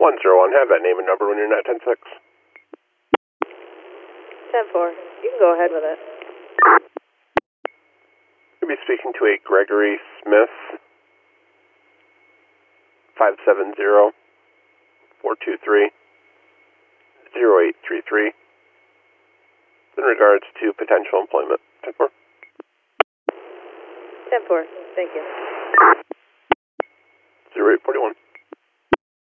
101, have that name and number when you're not 10-6. 10-4. You can go ahead with it. You'll be speaking to a Gregory Smith, 570-423-0833, in regards to potential employment. 10-4. 10-4. Thank you.